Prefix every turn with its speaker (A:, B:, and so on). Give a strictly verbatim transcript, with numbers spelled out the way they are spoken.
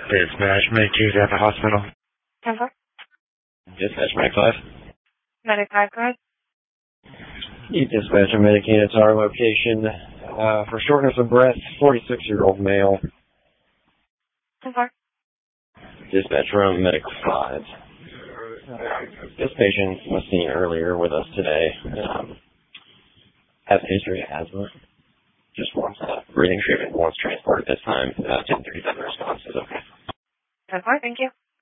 A: Dispatch, Medicaid at the hospital.
B: ten four.
C: Dispatch, Medic five.
B: Medic five, go ahead.
C: You dispatch a Medicaid to our location uh, for shortness of breath, forty-six-year-old male.
B: ten four.
C: Dispatch room, Medic five. This patient was seen earlier with us today. Um, has a history of asthma. Just wants uh, breathing treatment, wants transport at this time. Uh, ten thirty-seven response is okay.
B: ten four, thank you.